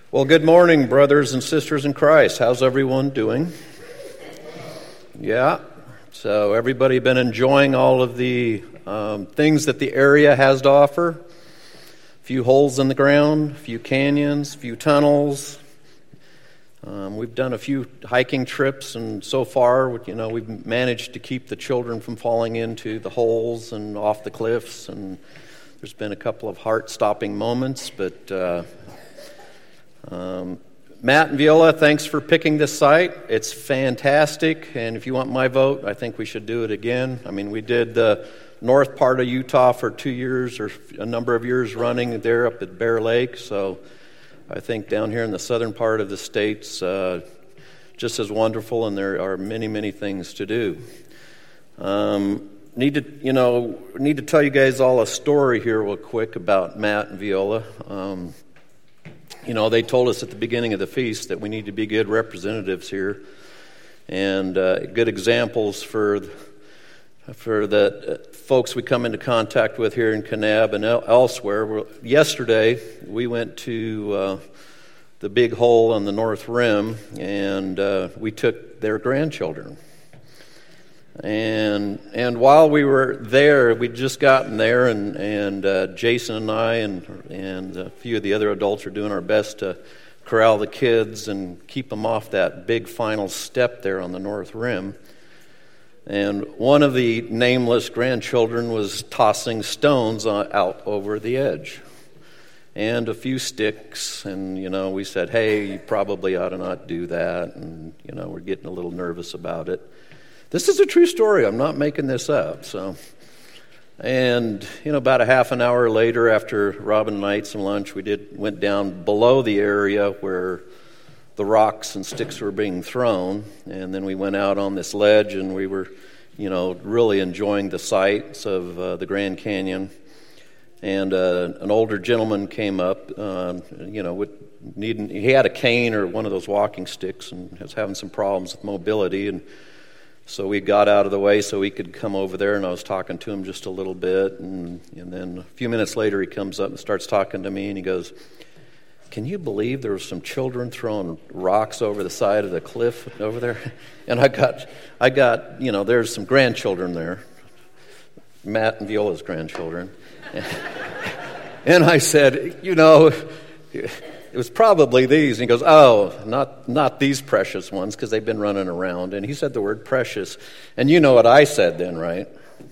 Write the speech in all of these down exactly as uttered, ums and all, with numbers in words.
Well, good morning, brothers and sisters in Christ. How's everyone doing? Yeah, so everybody been enjoying all of the um, things that the area has to offer? A few holes in the ground, a few canyons, a few tunnels. Um, we've done a few hiking trips, and so far, you know, we've managed to keep the children from falling into the holes and off the cliffs, and there's been a couple of heart-stopping moments, but uh, um, Matt and Viola, thanks for picking this site. It's fantastic, and if you want my vote, I think we should do it again. I mean, we did the north part of Utah for two years or a number of years running there up at Bear Lake, so I think down here in the southern part of the state's uh, just as wonderful, and there are many, many things to do. Um, need to, you know, need to tell you guys all a story here real quick about Matt and Viola. Um, you know, they told us at the beginning of the feast that we need to be good representatives here, and uh, good examples for for the folks we come into contact with here in Kanab and elsewhere. Well, yesterday, we went to uh, the big hole on the North Rim, and uh, we took their grandchildren. And and while we were there, we'd just gotten there, and and uh, Jason and I and and a few of the other adults are doing our best to corral the kids and keep them off that big final step there on the North Rim. And one of the nameless grandchildren was tossing stones out over the edge, and a few sticks. And you know, we said, "Hey, you probably ought to not do that." And you know, we're getting a little nervous about it. This is a true story. I'm not making this up. So, and you know, about a half an hour later, after Robin and I ate some lunch, we did went down below the area where the rocks and sticks were being thrown, and then we went out on this ledge, and we were, you know, really enjoying the sights of uh, the Grand Canyon. And uh, an older gentleman came up, uh, you know, with needing, he had a cane or one of those walking sticks, and was having some problems with mobility, and so we got out of the way so he could come over there, and I was talking to him just a little bit, and, and then a few minutes later he comes up and starts talking to me, and he goes, "Can you believe there were some children throwing rocks over the side of the cliff over there?" And I got, I got, you know, there's some grandchildren there, Matt and Viola's grandchildren. And I said, you know, it was probably these. And he goes, "Oh, not not these precious ones, because they've been running around." And he said the word precious. And you know what I said then, right?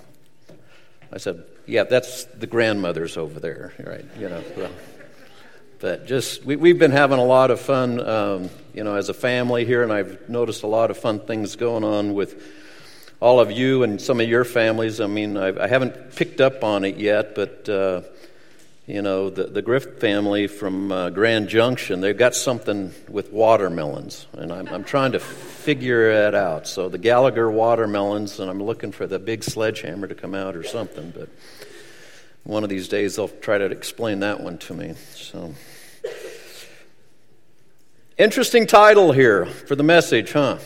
I said, "Yeah, that's the grandmothers over there," right? You know, well, but just, we, we've been having a lot of fun, um, you know, as a family here, and I've noticed a lot of fun things going on with all of you and some of your families. I mean, I've, I haven't picked up on it yet, but, uh, you know, the, the Griff family from uh, Grand Junction, they've got something with watermelons, and I'm, I'm trying to figure it out. So the Gallagher watermelons, and I'm looking for the big sledgehammer to come out or something, but one of these days they'll try to explain that one to me. So, interesting title here for the message, huh?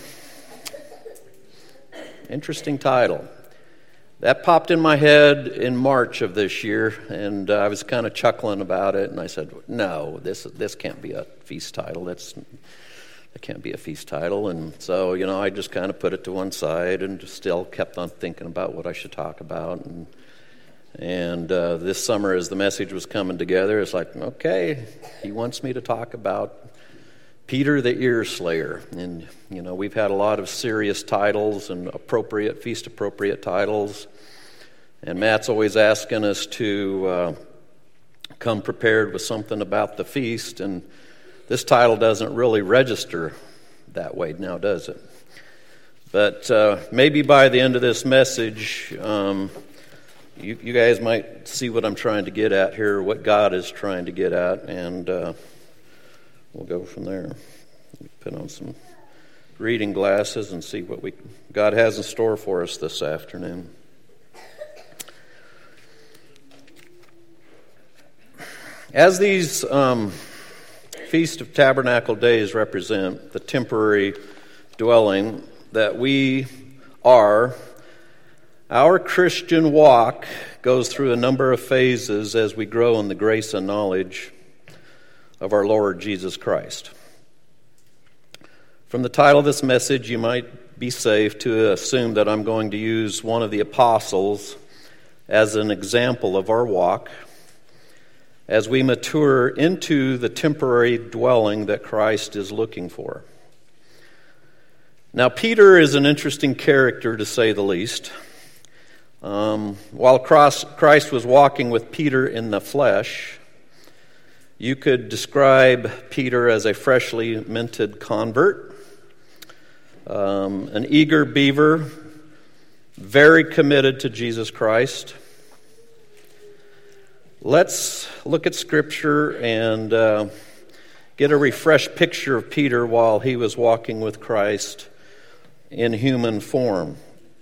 Interesting title. That popped in my head in March of this year, and uh, I was kind of chuckling about it, and I said, "No, this this can't be a feast title. That's that can't be a feast title." And so, you know, I just kind of put it to one side, and just still kept on thinking about what I should talk about. And and uh, this summer, as the message was coming together, it's like, okay, he wants me to talk about Peter the Ear Slayer. And, you know, we've had a lot of serious titles and appropriate, feast-appropriate titles. And Matt's always asking us to uh, come prepared with something about the feast. And this title doesn't really register that way now, does it? But uh, maybe by the end of this message, um, you, you guys might see what I'm trying to get at here, what God is trying to get at, and uh, we'll go from there. Put on some reading glasses and see what we God has in store for us this afternoon. As these um, Feast of Tabernacle days represent the temporary dwelling that we are, our Christian walk goes through a number of phases as we grow in the grace and knowledge of our Lord Jesus Christ. From the title of this message, you might be safe to assume that I'm going to use one of the apostles as an example of our walk as we mature into the temporary dwelling that Christ is looking for. Now, Peter is an interesting character, to say the least. Um, while Christ was walking with Peter in the flesh, you could describe Peter as a freshly minted convert, um, an eager beaver, very committed to Jesus Christ. Let's look at Scripture and uh, get a refreshed picture of Peter while he was walking with Christ in human form.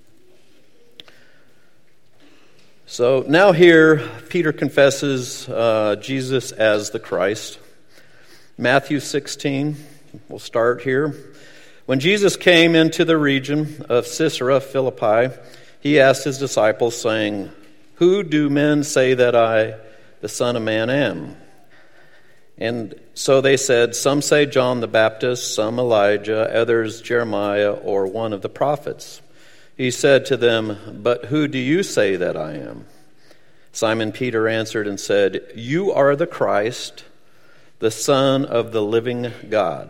So now here, Peter confesses uh, Jesus as the Christ. Matthew sixteen, we'll start here. When Jesus came into the region of Caesarea Philippi, he asked his disciples, saying, "Who do men say that I, the Son of Man, am?" And so they said, "Some say John the Baptist, some Elijah, others Jeremiah, or one of the prophets." He said to them, "But who do you say that I am?" Simon Peter answered and said, "You are the Christ, the Son of the living God."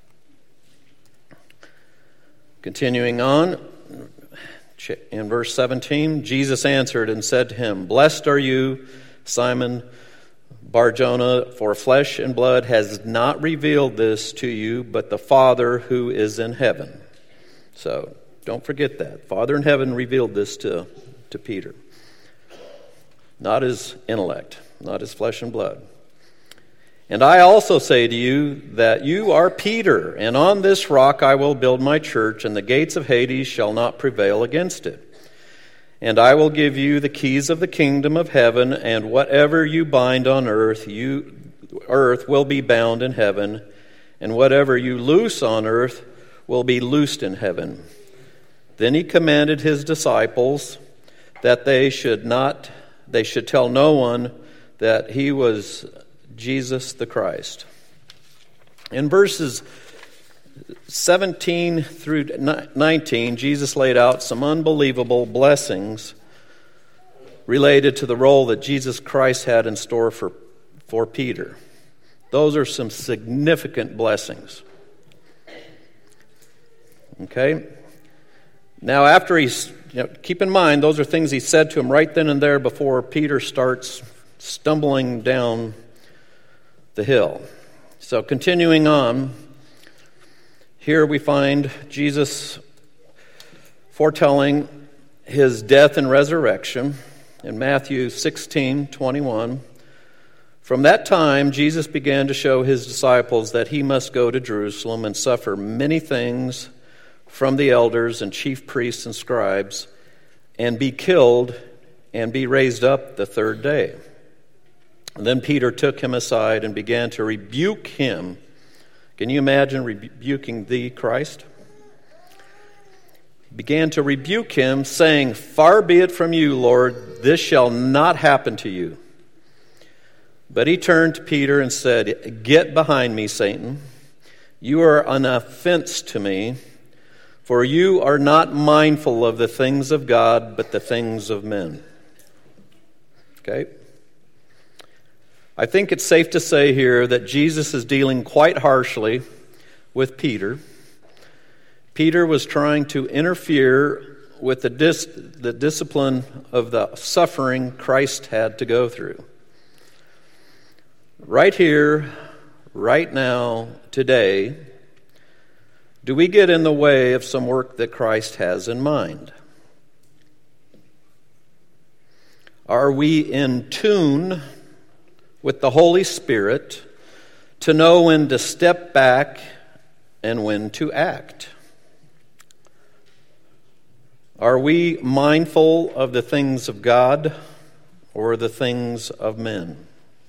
Continuing on, in verse seventeen, Jesus answered and said to him, "Blessed are you, Simon Bar-Jonah, for flesh and blood has not revealed this to you, but the Father who is in heaven." So, don't forget that. Father in heaven revealed this to, to Peter. Not his intellect, not his flesh and blood. "And I also say to you that you are Peter, and on this rock I will build my church, and the gates of Hades shall not prevail against it. And I will give you the keys of the kingdom of heaven, and whatever you bind on earth, you earth will be bound in heaven, and whatever you loose on earth will be loosed in heaven." Then he commanded his disciples that they should not, they should tell no one that he was Jesus the Christ. In verses seventeen through nineteen, Jesus laid out some unbelievable blessings related to the role that Jesus Christ had in store for, for Peter. Those are some significant blessings. Okay? Now, after he's, you know, keep in mind, those are things he said to him right then and there before Peter starts stumbling down the hill. So, continuing on, here we find Jesus foretelling his death and resurrection in Matthew sixteen twenty-one. "From that time, Jesus began to show his disciples that he must go to Jerusalem and suffer many things from the elders and chief priests and scribes, and be killed and be raised up the third day." And then Peter took him aside and began to rebuke him. Can you imagine rebuking the Christ? He began to rebuke him, saying, "Far be it from you, Lord, this shall not happen to you." But he turned to Peter and said, "Get behind me, Satan. You are an offense to me, for you are not mindful of the things of God, but the things of men." Okay? I think it's safe to say here that Jesus is dealing quite harshly with Peter. Peter was trying to interfere with the, dis- the discipline of the suffering Christ had to go through. Right here, right now, today, do we get in the way of some work that Christ has in mind? Are we in tune with the Holy Spirit to know when to step back and when to act? Are we mindful of the things of God or the things of men?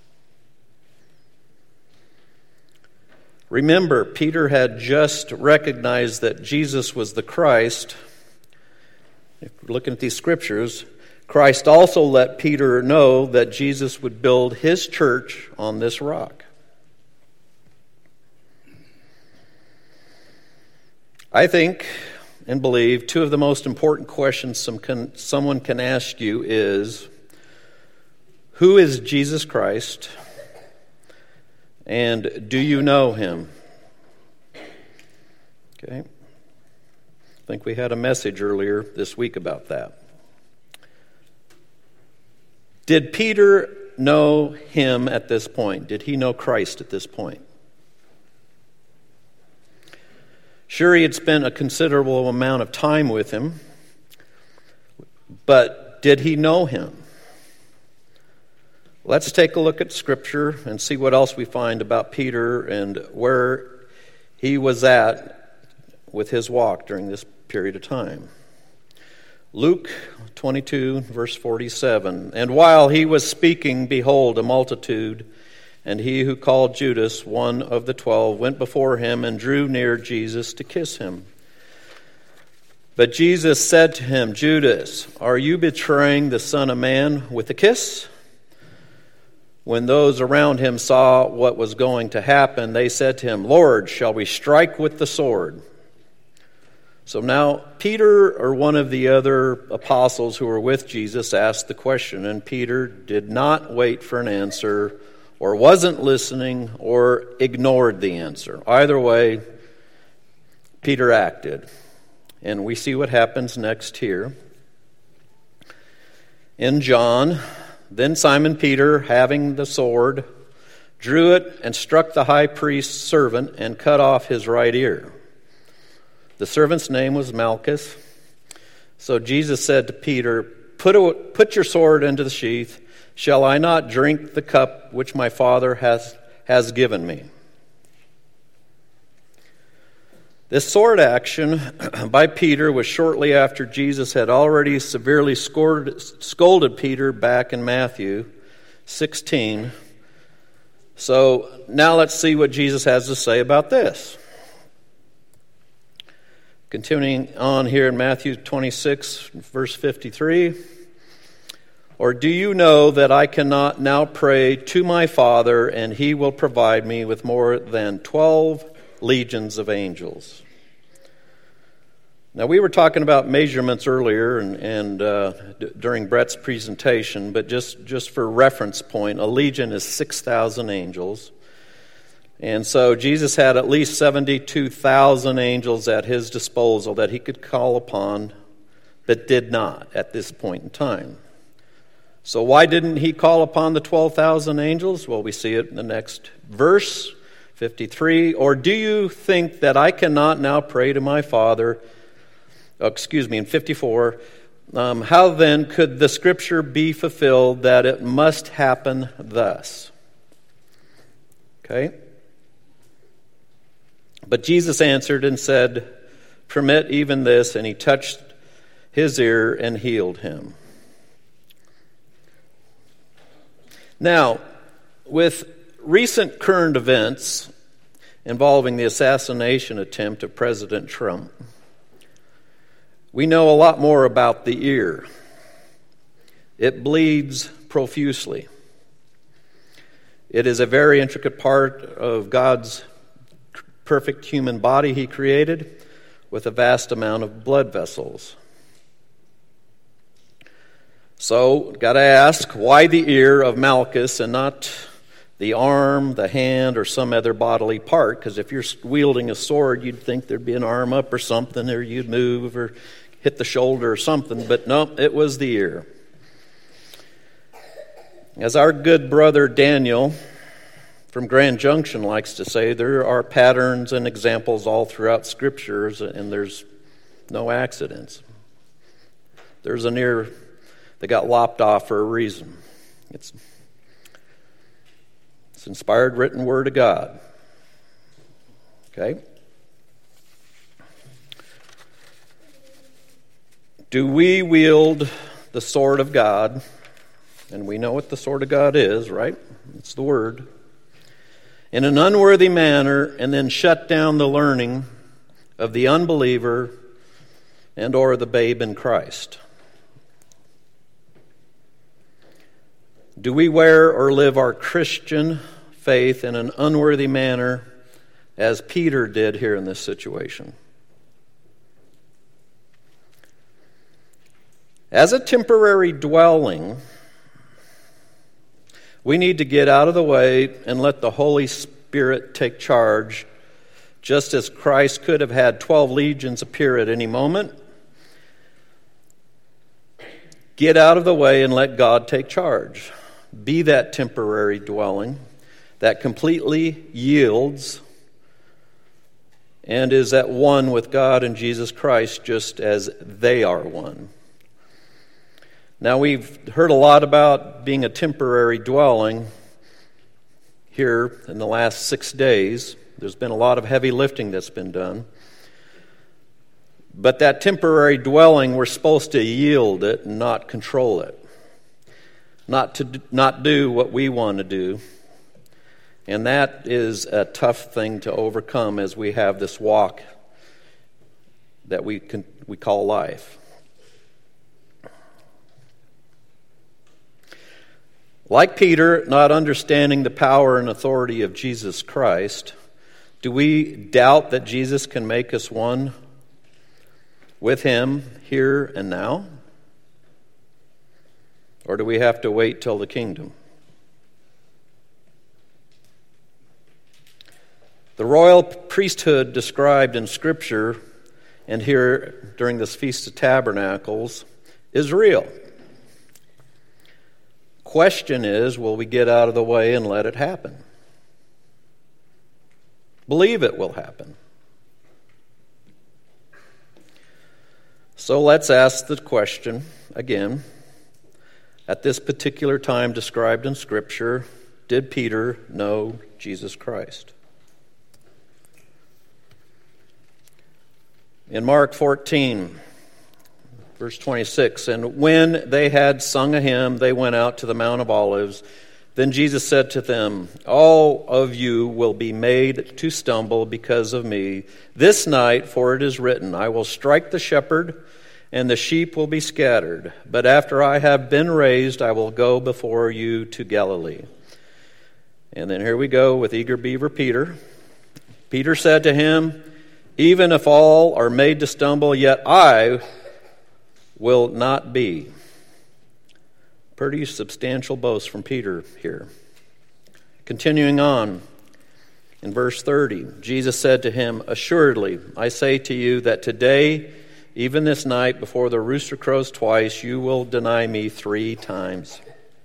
Remember, Peter had just recognized that Jesus was the Christ. If we're looking at these scriptures, Christ also let Peter know that Jesus would build his church on this rock. I think and believe two of the most important questions some can, someone can ask you is, who is Jesus Christ, and do you know him? Okay. I think we had a message earlier this week about that. Did Peter know him at this point? Did he know Christ at this point? Sure, he had spent a considerable amount of time with him, but did he know him? Let's take a look at Scripture and see what else we find about Peter and where he was at with his walk during this period of time. Luke twenty-two, verse forty-seven. And while he was speaking, behold, a multitude, and he who called Judas, one of the twelve, went before him and drew near Jesus to kiss him. But Jesus said to him, Judas, are you betraying the Son of Man with a kiss? When those around him saw what was going to happen, they said to him, Lord, shall we strike with the sword? So now Peter, or one of the other apostles who were with Jesus, asked the question, and Peter did not wait for an answer, or wasn't listening, or ignored the answer. Either way, Peter acted. And we see what happens next here. In John, then Simon Peter, having the sword, drew it and struck the high priest's servant and cut off his right ear. The servant's name was Malchus. So Jesus said to Peter, put, a, put your sword into the sheath. Shall I not drink the cup which my Father has, has given me? This sword action by Peter was shortly after Jesus had already severely scored, scolded Peter back in Matthew sixteen. So now let's see what Jesus has to say about this. Continuing on here in Matthew twenty-six, verse fifty-three. Or do you know that I cannot now pray to my Father, and he will provide me with more than twelve legions of angels? Now, we were talking about measurements earlier and, and uh, d- during Brett's presentation, but just, just for reference point, a legion is six thousand angels. And so Jesus had at least seventy-two thousand angels at his disposal that he could call upon, but did not at this point in time. So why didn't he call upon the twelve thousand angels? Well, we see it in the next verse, fifty-three. Or do you think that I cannot now pray to my Father? Oh, excuse me, in fifty-four. Um, how then could the scripture be fulfilled that it must happen thus? Okay. But Jesus answered and said, permit even this, and he touched his ear and healed him. Now, with recent current events involving the assassination attempt of President Trump, we know a lot more about the ear. It bleeds profusely. It is a very intricate part of God's perfect human body he created with a vast amount of blood vessels. So, got to ask, why the ear of Malchus and not the arm, the hand, or some other bodily part? Because if you're wielding a sword, you'd think there'd be an arm up or something, or you'd move or hit the shoulder or something, but no, it was the ear. As our good brother Daniel from Grand Junction likes to say, there are patterns and examples all throughout Scriptures, and there's no accidents. There's an ear that got lopped off for a reason. It's, it's inspired written word of God. Okay? Do we wield the sword of God? And we know what the sword of God is, right? It's the word. In an unworthy manner, and then shut down the learning of the unbeliever and or the babe in Christ? Do we wear or live our Christian faith in an unworthy manner as Peter did here in this situation? As a temporary dwelling, we need to get out of the way and let the Holy Spirit take charge, just as Christ could have had twelve legions appear at any moment. Get out of the way and let God take charge. Be that temporary dwelling that completely yields and is at one with God and Jesus Christ, just as they are one. Now, we've heard a lot about being a temporary dwelling here in the last six days. There's been a lot of heavy lifting that's been done. But that temporary dwelling, we're supposed to yield it and not control it. Not to not do what we want to do. And that is a tough thing to overcome as we have this walk that we can, we call life. Like Peter, not understanding the power and authority of Jesus Christ, do we doubt that Jesus can make us one with Him here and now? Or do we have to wait till the kingdom? The royal priesthood described in Scripture and here during this Feast of Tabernacles is real. Question is, will we get out of the way and let it happen? Believe it will happen. So let's ask the question again. At this particular time described in Scripture, did Peter know Jesus Christ? In Mark fourteen, verse twenty-six, and when they had sung a hymn, they went out to the Mount of Olives. Then Jesus said to them, all of you will be made to stumble because of me this night, for it is written, I will strike the shepherd, and the sheep will be scattered. But after I have been raised, I will go before you to Galilee. And then here we go with eager beaver Peter. Peter said to him, even if all are made to stumble, yet I will not be. Pretty substantial boast from Peter here. Continuing on, in verse thirty, Jesus said to him, assuredly, I say to you that today, even this night, before the rooster crows twice, you will deny me three times.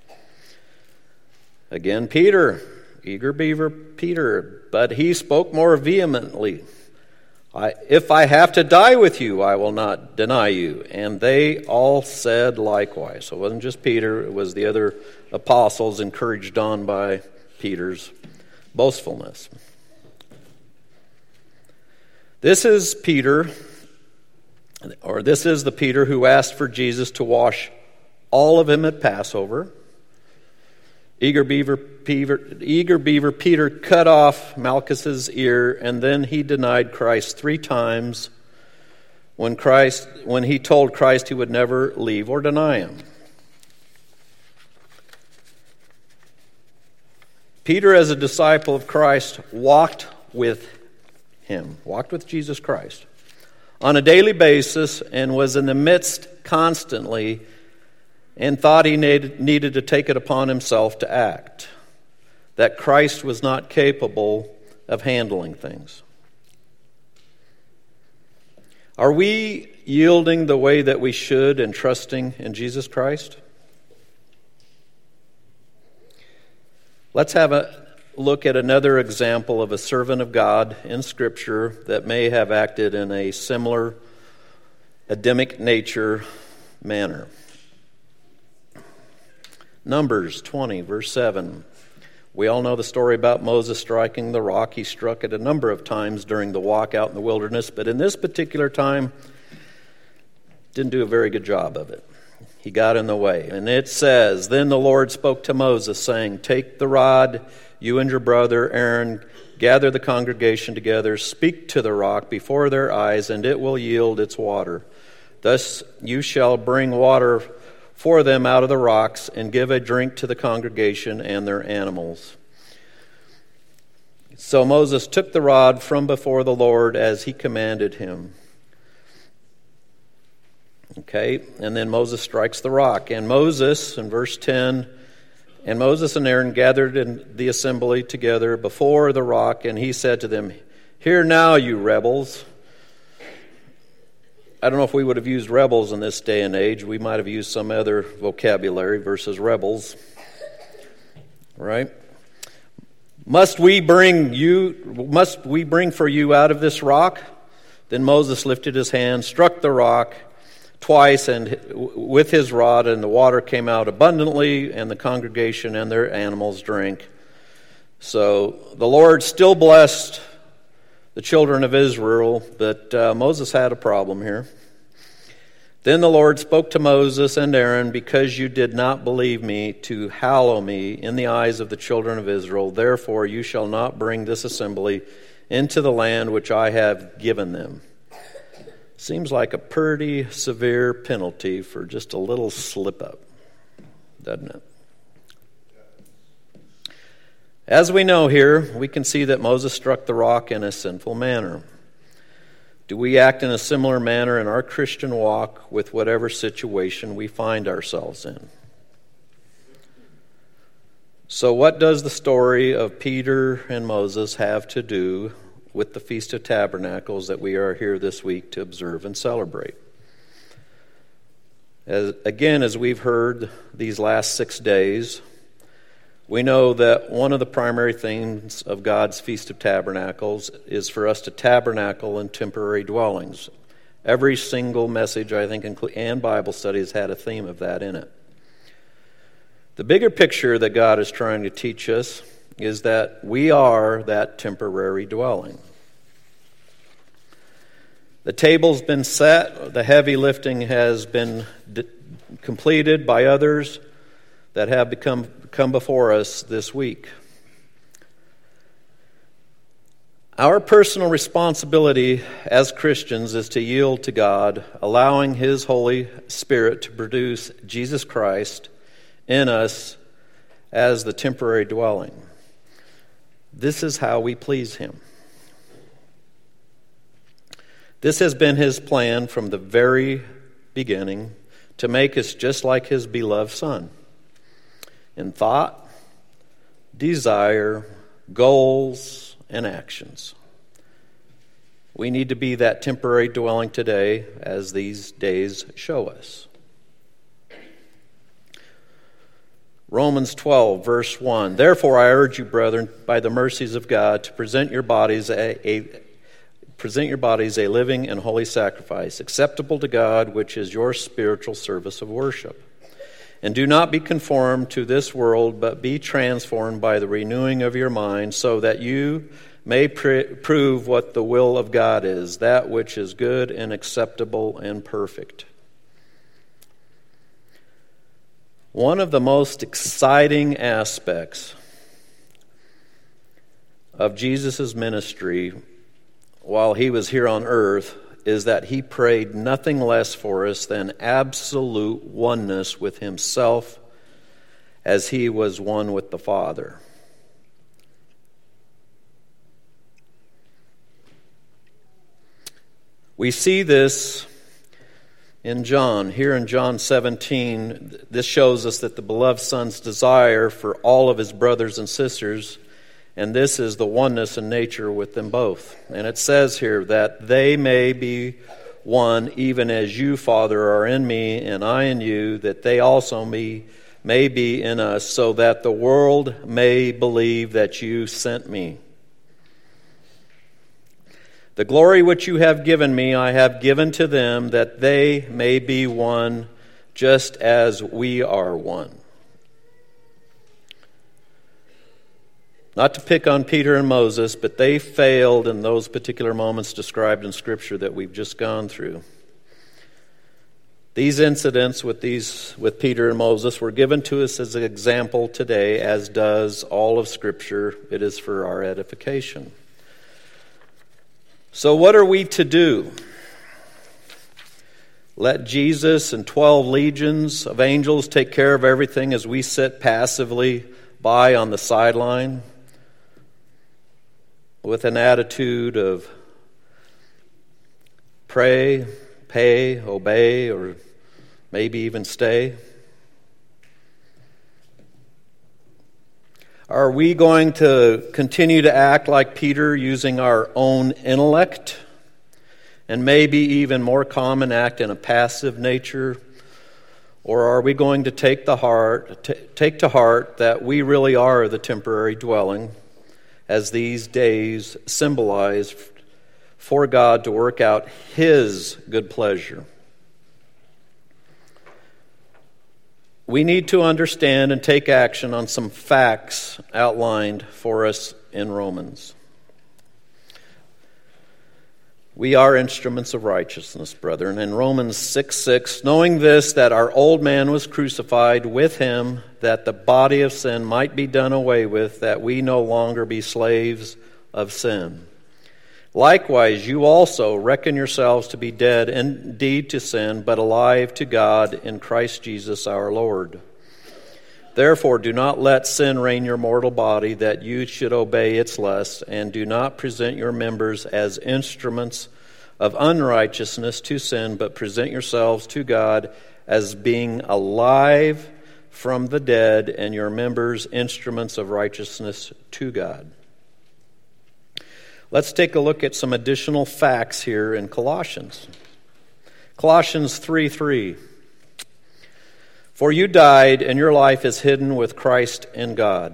Again, Peter, eager beaver Peter, but he spoke more vehemently. I, if I have to die with you, I will not deny you. And they all said likewise. So it wasn't just Peter, it was the other apostles encouraged on by Peter's boastfulness. This is Peter, or this is the Peter who asked for Jesus to wash all of him at Passover. Eager beaver, beaver, eager beaver Peter cut off Malchus's ear, and then he denied Christ three times when Christ, when he told Christ he would never leave or deny him. Peter, as a disciple of Christ, walked with him, walked with Jesus Christ on a daily basis and was in the midst constantly and thought he needed, needed to take it upon himself to act, that Christ was not capable of handling things. Are we yielding the way that we should and trusting in Jesus Christ? Let's have a look at another example of a servant of God in Scripture that may have acted in a similar Adamic nature manner. Numbers twenty, verse seven. We all know the story about Moses striking the rock. He struck it a number of times during the walk out in the wilderness, but in this particular time, didn't do a very good job of it. He got in the way. And it says, then the Lord spoke to Moses, saying, take the rod, you and your brother Aaron, gather the congregation together, speak to the rock before their eyes, and it will yield its water. Thus you shall bring water for them out of the rocks, and give a drink to the congregation and their animals. So Moses took the rod from before the Lord as he commanded him. Okay, and then Moses strikes the rock. And Moses, in verse ten, and Moses and Aaron gathered in the assembly together before the rock, and he said to them, "Hear now, you rebels." I don't know if we would have used rebels in this day and age. We might have used some other vocabulary versus rebels. Right? Must we bring you, must we bring for you out of this rock? Then Moses lifted his hand, struck the rock twice and with his rod, and the water came out abundantly, and the congregation and their animals drank. So the Lord still blessed the children of Israel, but uh, Moses had a problem here. Then the Lord spoke to Moses and Aaron, "Because you did not believe me to hallow me in the eyes of the children of Israel, therefore you shall not bring this assembly into the land which I have given them." Seems like a pretty severe penalty for just a little slip up, doesn't it? As we know here, we can see that Moses struck the rock in a sinful manner. Do we act in a similar manner in our Christian walk with whatever situation we find ourselves in? So what does the story of Peter and Moses have to do with the Feast of Tabernacles that we are here this week to observe and celebrate? As, again, as we've heard these last six days, we know that one of the primary things of God's Feast of Tabernacles is for us to tabernacle in temporary dwellings. Every single message, I think, and Bible study has had a theme of that in it. The bigger picture that God is trying to teach us is that we are that temporary dwelling. The table's been set, the heavy lifting has been d- completed by others that have become come before us this week. Our personal responsibility as Christians is to yield to God, allowing His Holy Spirit to produce Jesus Christ in us as the temporary dwelling. This is how we please Him. This has been His plan from the very beginning, to make us just like His beloved Son in thought, desire, goals, and actions. We need to be that temporary dwelling today, as these days show us. Romans twelve, verse one. Therefore I urge you, brethren, by the mercies of God, to present your bodies a, a present your bodies a living and holy sacrifice, acceptable to God, which is your spiritual service of worship. And do not be conformed to this world, but be transformed by the renewing of your mind, so that you may pr- prove what the will of God is, that which is good and acceptable and perfect. One of the most exciting aspects of Jesus' ministry while He was here on earth is that He prayed nothing less for us than absolute oneness with Himself as He was one with the Father. We see this in John. Here in John seventeen, this shows us that the beloved Son's desire for all of His brothers and sisters, and this is the oneness in nature with them both. And it says here that they may be one, even as you, Father, are in me, and I in you, that they also may, may be in us, so that the world may believe that you sent me. The glory which you have given me, I have given to them, that they may be one, just as we are one. Not to pick on Peter and Moses, but they failed in those particular moments described in Scripture that we've just gone through. These incidents with these with Peter and Moses were given to us as an example today, as does all of Scripture. It is for our edification. So what are we to do? Let Jesus and twelve legions of angels take care of everything as we sit passively by on the sideline with an attitude of pray, pay, obey, or maybe even stay? Are we going to continue to act like Peter, using our own intellect, and maybe even more common, act in a passive nature? Or are we going to take the heart, t- take to heart that we really are the temporary dwelling, as these days symbolize for God to work out His good pleasure? We need to understand and take action on some facts outlined for us in Romans. We are instruments of righteousness, brethren. In Romans six six, knowing this, that our old man was crucified with him, that the body of sin might be done away with, that we no longer be slaves of sin. Likewise, you also reckon yourselves to be dead indeed to sin, but alive to God in Christ Jesus our Lord. Therefore, do not let sin reign your mortal body, that you should obey its lusts, and do not present your members as instruments of unrighteousness to sin, but present yourselves to God as being alive from the dead, and your members instruments of righteousness to God. Let's take a look at some additional facts here in Colossians. Colossians three three. For you died, and your life is hidden with Christ in God.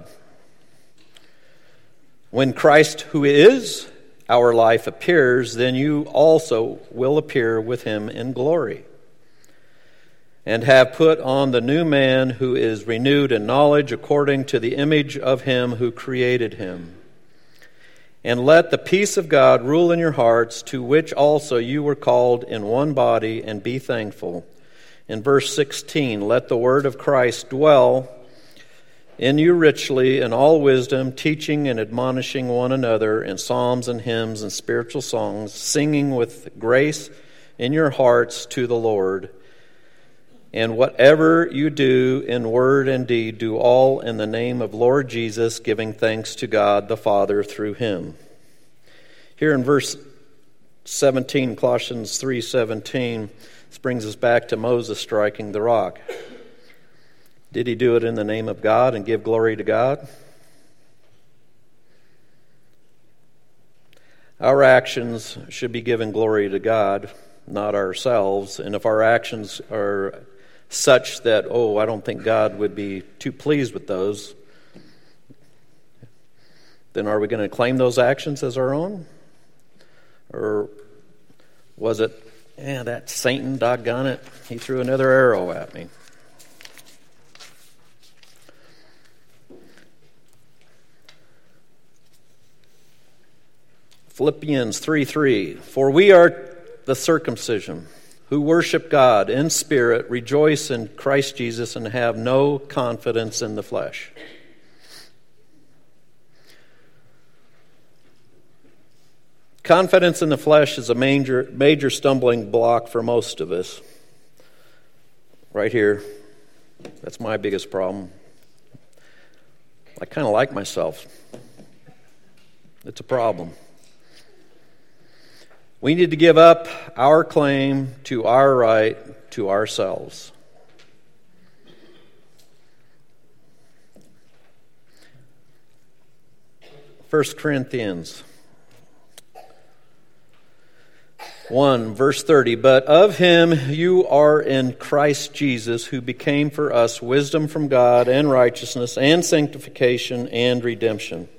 When Christ, who is our life, appears, then you also will appear with him in glory. And have put on the new man, who is renewed in knowledge according to the image of him who created him. And let the peace of God rule in your hearts, to which also you were called in one body, and be thankful. In verse sixteen, let the word of Christ dwell in you richly in all wisdom, teaching and admonishing one another in psalms and hymns and spiritual songs, singing with grace in your hearts to the Lord. And whatever you do in word and deed, do all in the name of Lord Jesus, giving thanks to God the Father through him. Here in verse seventeen, Colossians three seventeen, this brings us back to Moses striking the rock. Did he do it in the name of God and give glory to God? Our actions should be giving glory to God, not ourselves. And if our actions are such that, oh, I don't think God would be too pleased with those, then are we going to claim those actions as our own? Or was it, yeah, that Satan, doggone it, he threw another arrow at me? Philippians three three, for we are the circumcision, who worship God in spirit, rejoice in Christ Jesus, and have no confidence in the flesh. Confidence in the flesh is a major, major stumbling block for most of us. Right here, that's my biggest problem. I kind of like myself. It's a problem. We need to give up our claim to our right to ourselves. First Corinthians one, verse thirty, but of him you are in Christ Jesus, who became for us wisdom from God and righteousness and sanctification and redemption.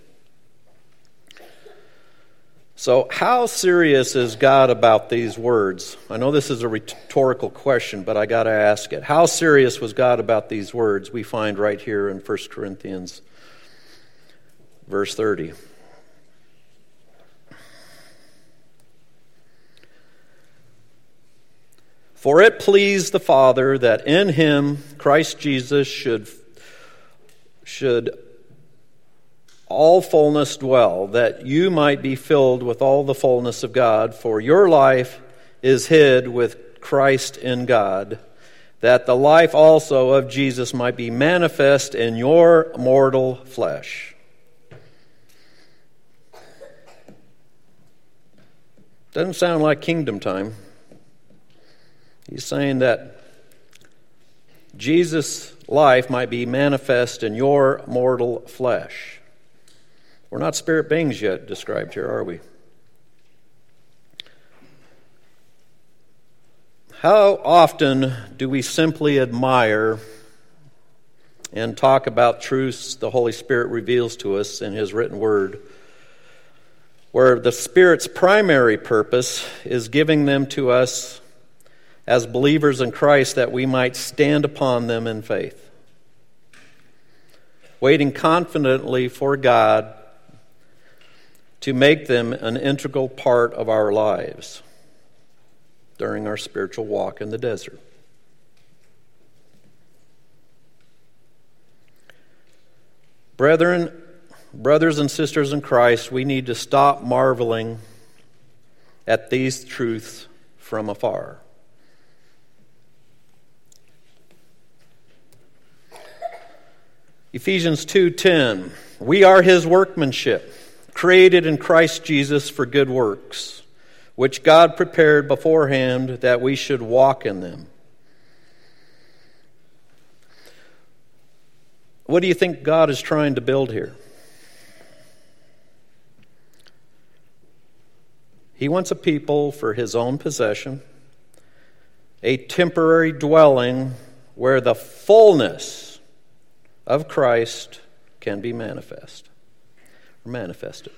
So how serious is God about these words? I know this is a rhetorical question, but I got to ask it. How serious was God about these words we find right here in First Corinthians, verse thirty? For it pleased the Father that in him Christ Jesus should should all fullness dwell, that you might be filled with all the fullness of God. For your life is hid with Christ in God, that the life also of Jesus might be manifest in your mortal flesh. Doesn't sound like kingdom time. He's saying that Jesus' life might be manifest in your mortal flesh. We're not spirit beings yet described here, are we? How often do we simply admire and talk about truths the Holy Spirit reveals to us in His written word, where the Spirit's primary purpose is giving them to us as believers in Christ that we might stand upon them in faith, waiting confidently for God to make them an integral part of our lives during our spiritual walk in the desert. Brethren, brothers and sisters in Christ, we need to stop marveling at these truths from afar. Ephesians two ten, we are His workmanship, created in Christ Jesus for good works, which God prepared beforehand that we should walk in them. What do you think God is trying to build here? He wants a people for His own possession, a temporary dwelling where the fullness of Christ can be manifest or manifested.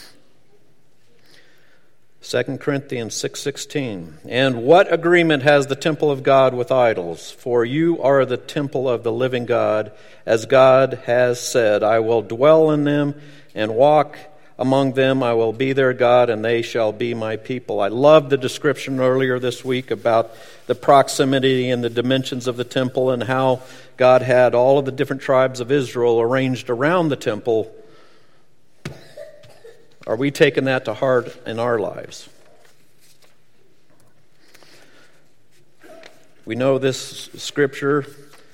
Second Corinthians six sixteen. And what agreement has the temple of God with idols? For you are the temple of the living God, as God has said, I will dwell in them and walk among them. I will be their God, and they shall be my people. I love the description earlier this week about the proximity and the dimensions of the temple and how God had all of the different tribes of Israel arranged around the temple. Are we taking that to heart in our lives? We know this scripture,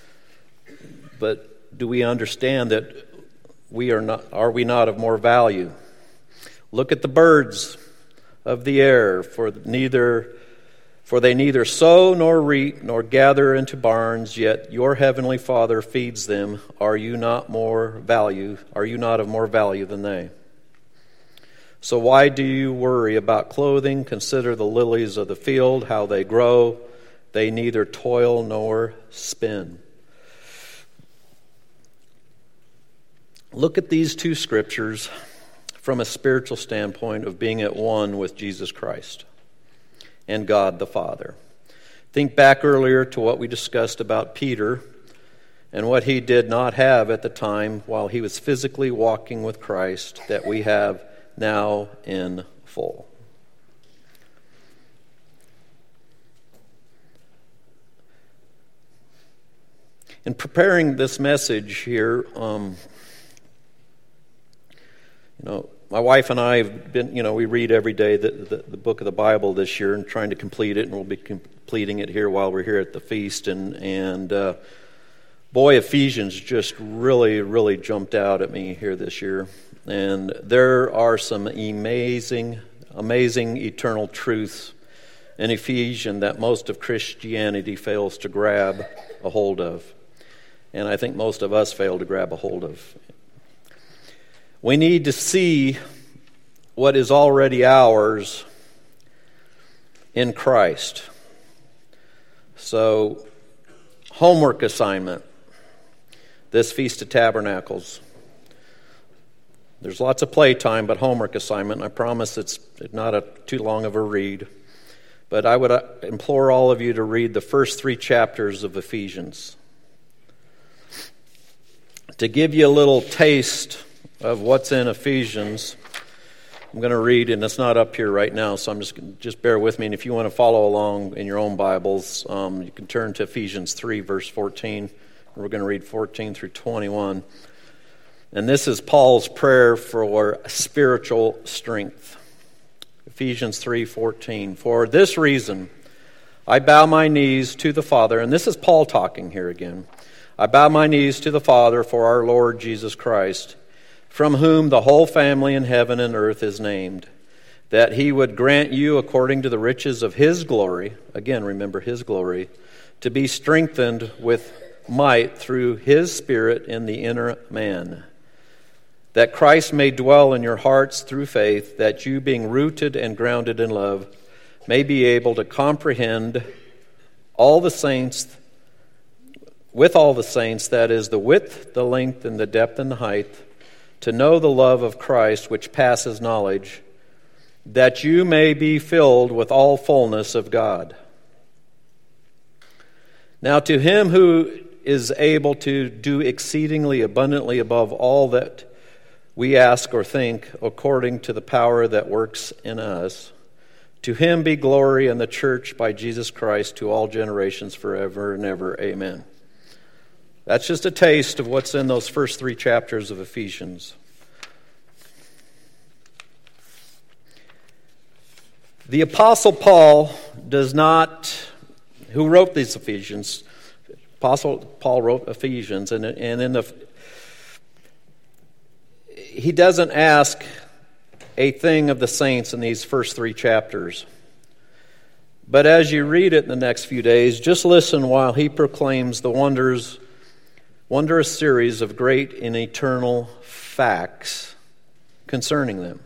but do we understand that we are not, are we not of more value? Look at the birds of the air, for neither for they neither sow nor reap nor gather into barns, yet your heavenly Father feeds them. Are you not more value? Are you not of more value than they? So why do you worry about clothing? Consider the lilies of the field, how they grow. They neither toil nor spin. Look at these two scriptures from a spiritual standpoint of being at one with Jesus Christ and God the Father. Think back earlier to what we discussed about Peter and what he did not have at the time while he was physically walking with Christ that we have now in full. In preparing this message here, um, you know, my wife and I have been, you know, we read every day the, the, the book of the Bible this year and trying to complete it, and we'll be completing it here while we're here at the feast. And, and uh, boy, Ephesians just really, really jumped out at me here this year. And there are some amazing, amazing eternal truths in Ephesians that most of Christianity fails to grab a hold of. And I think most of us fail to grab a hold of. We need to see what is already ours in Christ. So, homework assignment, this Feast of Tabernacles. There's lots of playtime, but homework assignment. I promise it's not a, too long of a read. But I would implore all of you to read the first three chapters of Ephesians. To give you a little taste of what's in Ephesians, I'm going to read, and it's not up here right now, so I'm just just bear with me. And if you want to follow along in your own Bibles, um, you can turn to Ephesians three, verse fourteen. We're going to read fourteen through twenty-one. And this is Paul's prayer for spiritual strength. Ephesians three fourteen. For this reason, I bow my knees to the Father. And this is Paul talking here again. I bow my knees to the Father for our Lord Jesus Christ, from whom the whole family in heaven and earth is named, that he would grant you, according to the riches of his glory, again, remember his glory, to be strengthened with might through his Spirit in the inner man, that Christ may dwell in your hearts through faith, that you, being rooted and grounded in love, may be able to comprehend all the saints, with all the saints, that is, the width, the length, and the depth, and the height, to know the love of Christ which passes knowledge, that you may be filled with all fullness of God. Now to him who is able to do exceedingly abundantly above all that we ask or think, according to the power that works in us, to him be glory in the church by Jesus Christ to all generations forever and ever. Amen. That's just a taste of what's in those first three chapters of Ephesians. The Apostle Paul does not, who wrote these Ephesians, Apostle Paul wrote Ephesians, and, and in the, he doesn't ask a thing of the saints in these first three chapters. But as you read it in the next few days, just listen while he proclaims the wonders, wondrous series of great and eternal facts concerning them.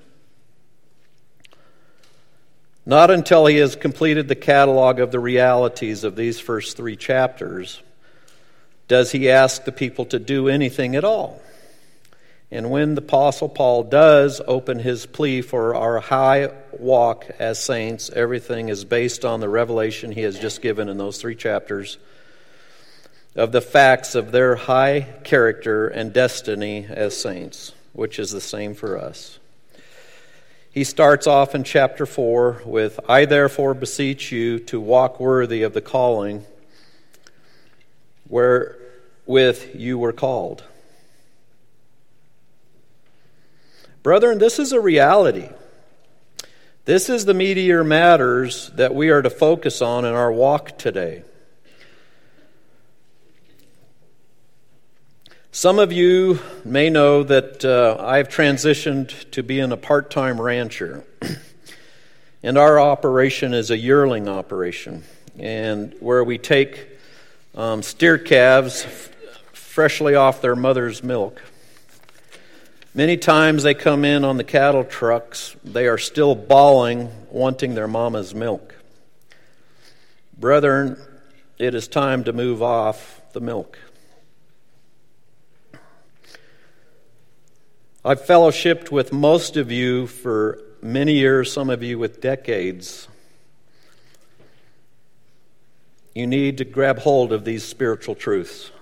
Not until he has completed the catalog of the realities of these first three chapters does he ask the people to do anything at all. And when the Apostle Paul does open his plea for our high walk as saints, everything is based on the revelation he has just given in those three chapters of the facts of their high character and destiny as saints, which is the same for us. He starts off in chapter four with, I therefore beseech you to walk worthy of the calling wherewith you were called. Brethren, this is a reality. This is the meatier matters that we are to focus on in our walk today. Some of you may know that uh, I've transitioned to being a part-time rancher. And our operation is a yearling operation, and where we take um, steer calves f- freshly off their mother's milk. Many times they come in on the cattle trucks, they are still bawling, wanting their mama's milk. Brethren, it is time to move off the milk. I've fellowshipped with most of you for many years, some of you with decades. You need to grab hold of these spiritual truths.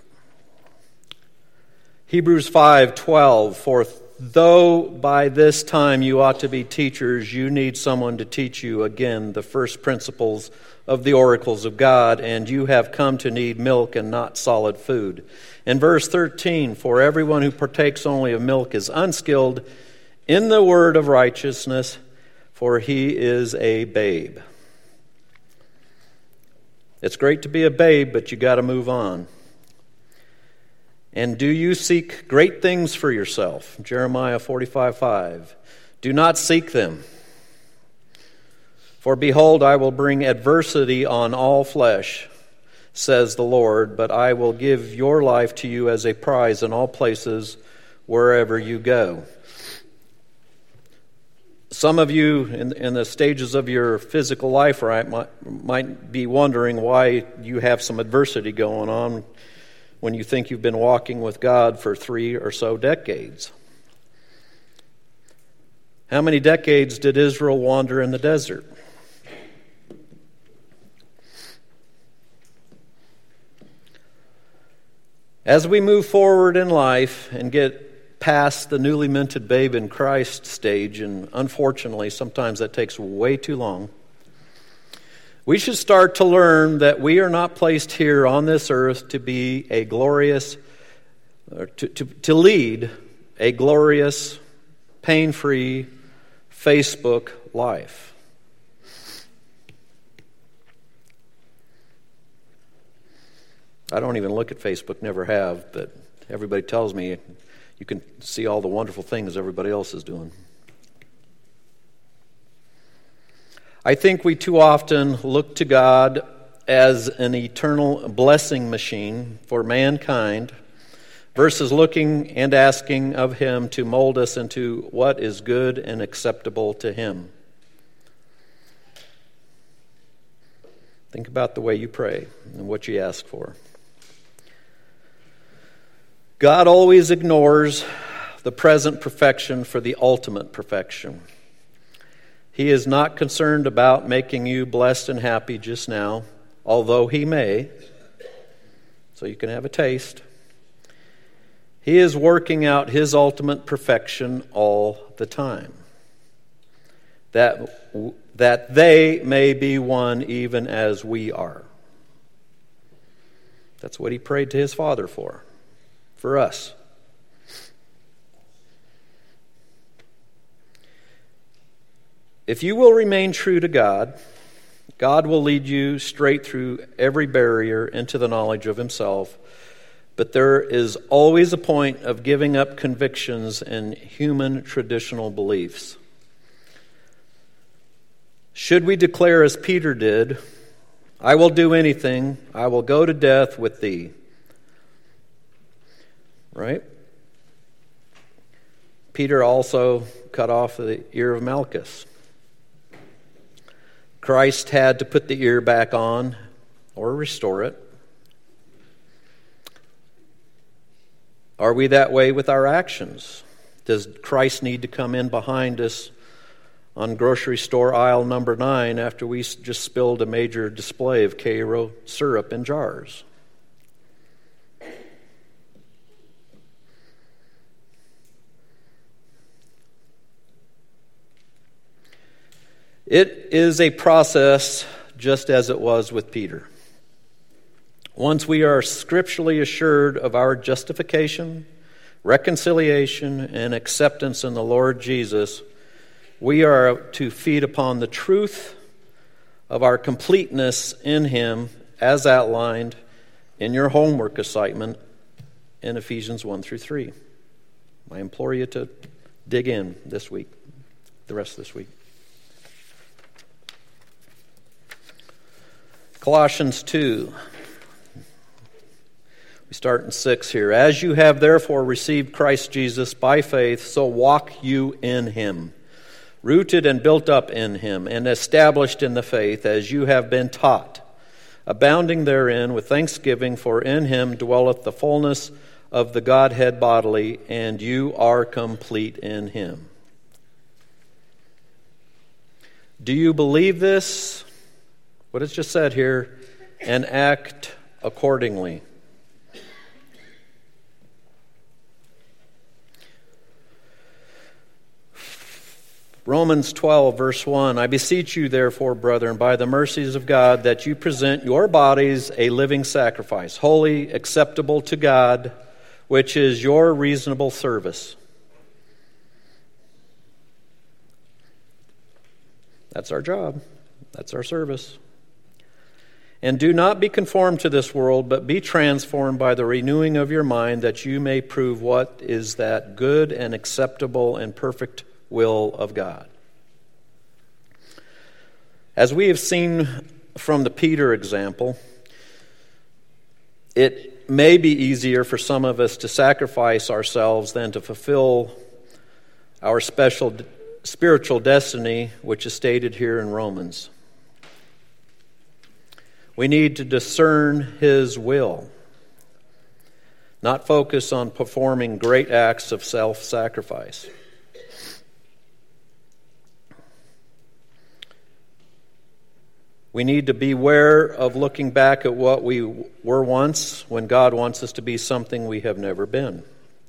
Hebrews five twelve, for though by this time you ought to be teachers, you need someone to teach you again the first principles of the oracles of God, and you have come to need milk and not solid food. In verse thirteen, for everyone who partakes only of milk is unskilled in the word of righteousness, for he is a babe. It's great to be a babe, but you got to move on. And do you seek great things for yourself? Jeremiah forty-five five. Do not seek them. For behold, I will bring adversity on all flesh, says the Lord, but I will give your life to you as a prize in all places wherever you go. Some of you in, in the stages of your physical life right, might, might be wondering why you have some adversity going on when you think you've been walking with God for three or so decades. How many decades did Israel wander in the desert? As we move forward in life and get past the newly minted babe in Christ stage, and unfortunately sometimes that takes way too long, we should start to learn that we are not placed here on this earth to be a glorious, or to, to, to lead a glorious, pain-free Facebook life. I don't even look at Facebook, never have, but everybody tells me you can see all the wonderful things everybody else is doing. I think we too often look to God as an eternal blessing machine for mankind versus looking and asking of Him to mold us into what is good and acceptable to Him. Think about the way you pray and what you ask for. God always ignores the present perfection for the ultimate perfection. He is not concerned about making you blessed and happy just now, although He may, so you can have a taste. He is working out His ultimate perfection all the time, that, that they may be one even as we are. That's what He prayed to His Father for, for us. If you will remain true to God, God will lead you straight through every barrier into the knowledge of Himself. But there is always a point of giving up convictions and human traditional beliefs. Should we declare as Peter did, I will do anything, I will go to death with thee. Right? Peter also cut off the ear of Malchus. Christ had to put the ear back on or restore it. Are we that way with our actions? Does Christ need to come in behind us on grocery store aisle number nine after we just spilled a major display of Karo syrup in jars? It is a process just as it was with Peter. Once we are scripturally assured of our justification, reconciliation, and acceptance in the Lord Jesus, we are to feed upon the truth of our completeness in Him as outlined in your homework assignment in Ephesians one through three. I implore you to dig in this week, the rest of this week. Colossians two. We start in six here. As you have therefore received Christ Jesus by faith, so walk you in Him, rooted and built up in Him, and established in the faith as you have been taught, abounding therein with thanksgiving, for in Him dwelleth the fullness of the Godhead bodily, and you are complete in Him. Do you believe this? What is just said here, and act accordingly. Romans twelve, verse one, I beseech you, therefore, brethren, by the mercies of God, that you present your bodies a living sacrifice, holy, acceptable to God, which is your reasonable service. That's our job. That's our service. And do not be conformed to this world, but be transformed by the renewing of your mind, that you may prove what is that good and acceptable and perfect will of God. As we have seen from the Peter example, it may be easier for some of us to sacrifice ourselves than to fulfill our special spiritual destiny, which is stated here in Romans. We need to discern His will, not focus on performing great acts of self-sacrifice. We need to beware of looking back at what we were once when God wants us to be something we have never been.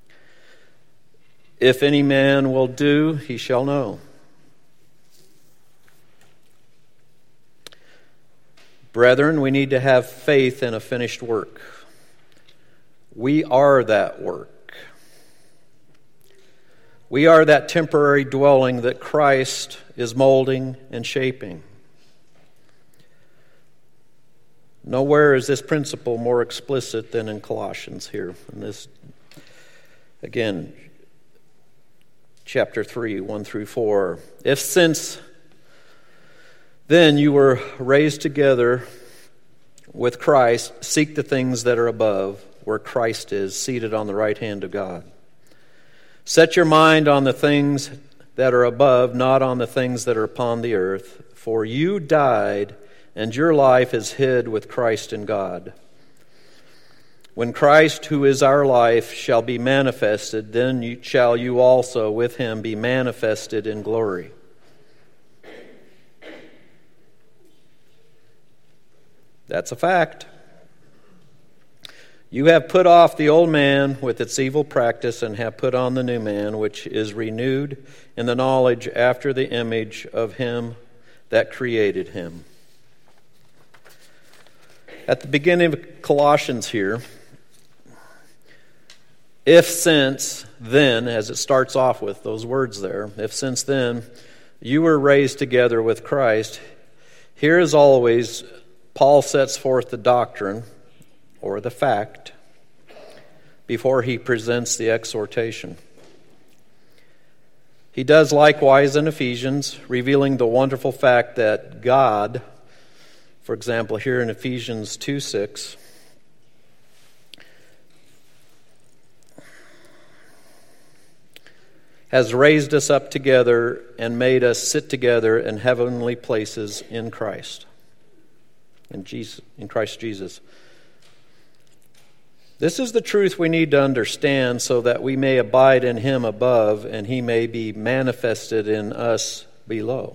If any man will do, he shall know. Brethren, we need to have faith in a finished work. We are that work. We are that temporary dwelling that Christ is molding and shaping. Nowhere is this principle more explicit than in Colossians here. In this, again, chapter three, one through four. If since Then you were raised together with Christ. Seek the things that are above, where Christ is, seated on the right hand of God. Set your mind on the things that are above, not on the things that are upon the earth. For you died, and your life is hid with Christ in God. When Christ, who is our life, shall be manifested, then you, shall you also with him be manifested in glory. That's a fact. You have put off the old man with its evil practice and have put on the new man, which is renewed in the knowledge after the image of him that created him. At the beginning of Colossians here, if since then, as it starts off with those words there, if since then you were raised together with Christ, here as always, Paul sets forth the doctrine or the fact before he presents the exhortation. He does likewise in Ephesians, revealing the wonderful fact that God, for example, here in Ephesians two six, has raised us up together and made us sit together in heavenly places in Christ, in Jesus, in Christ Jesus. This is the truth we need to understand so that we may abide in him above and he may be manifested in us below.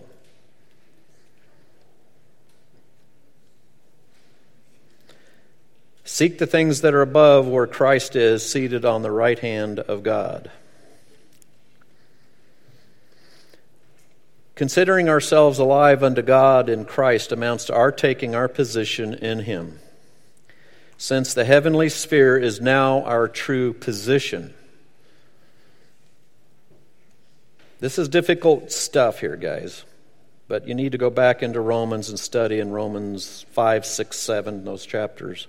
Seek the things that are above where Christ is seated on the right hand of God. Considering ourselves alive unto God in Christ amounts to our taking our position in him, since the heavenly sphere is now our true position. This is difficult stuff here, guys, but you need to go back into Romans and study in Romans five, six, seven, those chapters.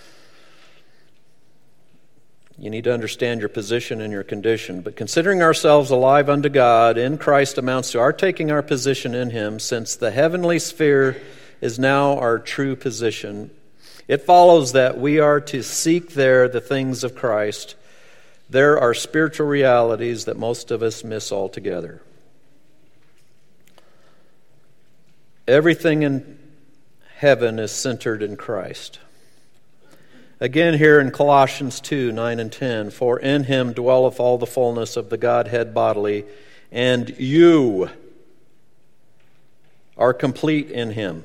You need to understand your position and your condition. But considering ourselves alive unto God in Christ amounts to our taking our position in him, since the heavenly sphere is now our true position. It follows that we are to seek there the things of Christ. There are spiritual realities that most of us miss altogether. Everything in heaven is centered in Christ. Again here in Colossians two, nine and ten, for in him dwelleth all the fullness of the Godhead bodily, and you are complete in him.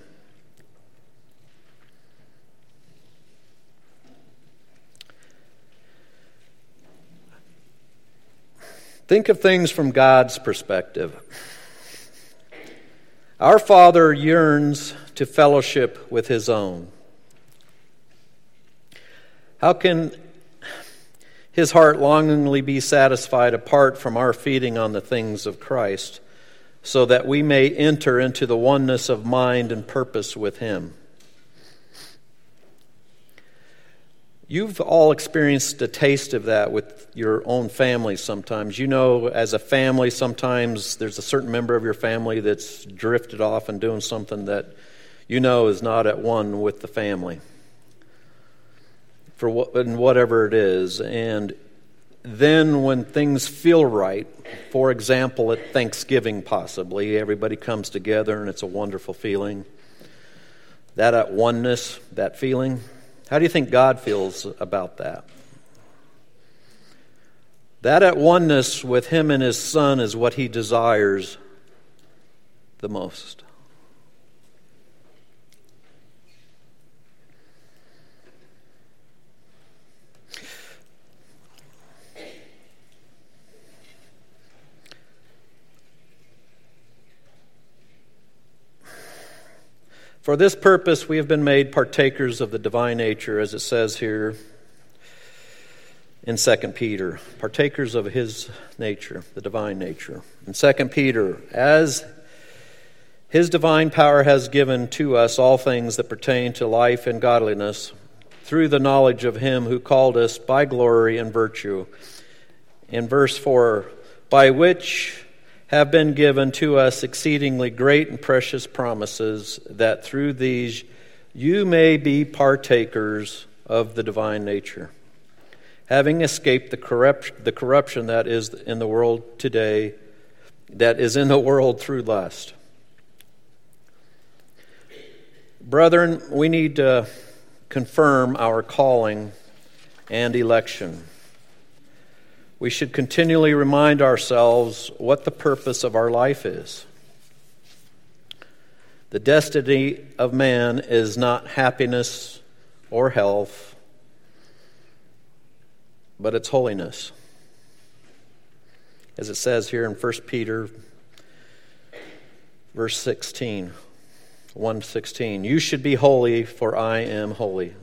Think of things from God's perspective. Our Father yearns to fellowship with his own. How can his heart longingly be satisfied apart from our feeding on the things of Christ, so that we may enter into the oneness of mind and purpose with him? You've all experienced a taste of that with your own family sometimes. You know, as a family, sometimes there's a certain member of your family that's drifted off and doing something that you know is not at one with the family, for what, and whatever it is. And then when things feel right, for example, at Thanksgiving possibly, everybody comes together and it's a wonderful feeling. That at oneness, that feeling, how do you think God feels about that? That at oneness with him and his Son is what he desires the most. For this purpose we have been made partakers of the divine nature, as it says here in Second Peter. Partakers of his nature, the divine nature. In Second Peter, as his divine power has given to us all things that pertain to life and godliness, through the knowledge of him who called us by glory and virtue. In verse four, by which have been given to us exceedingly great and precious promises, that through these you may be partakers of the divine nature, having escaped the corrupt, the corruption that is in the world today, that is in the world through lust. Brethren, we need to confirm our calling and election. We should continually remind ourselves what the purpose of our life is. The destiny of man is not happiness or health, but it's holiness. As it says here in First Peter, verse sixteen, one sixteen, you should be holy, for I am holy.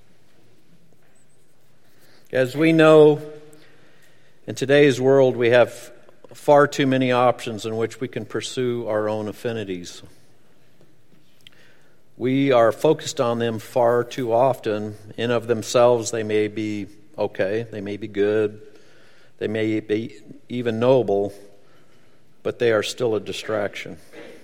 As we know, in today's world, we have far too many options in which we can pursue our own affinities. We are focused on them far too often. In of themselves, they may be okay, they may be good, they may be even noble, but they are still a distraction.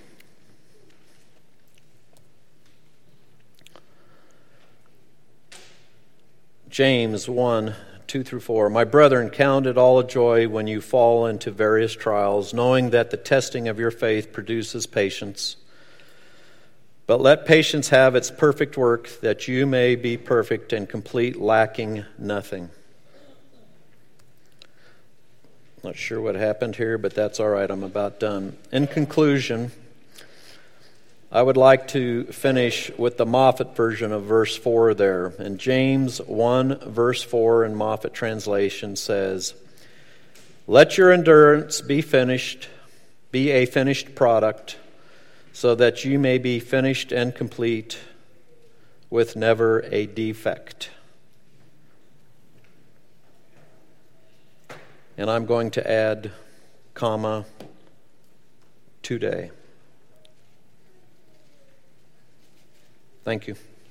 James one, two through four. My brethren, count it all a joy when you fall into various trials, knowing that the testing of your faith produces patience. But let patience have its perfect work, that you may be perfect and complete, lacking nothing. Not sure what happened here, but that's all right. I'm about done. In conclusion, I would like to finish with the Moffat version of verse four there. And James one, verse four in Moffat translation says, let your endurance be finished, be a finished product, so that you may be finished and complete with never a defect. And I'm going to add, comma, today. Thank you.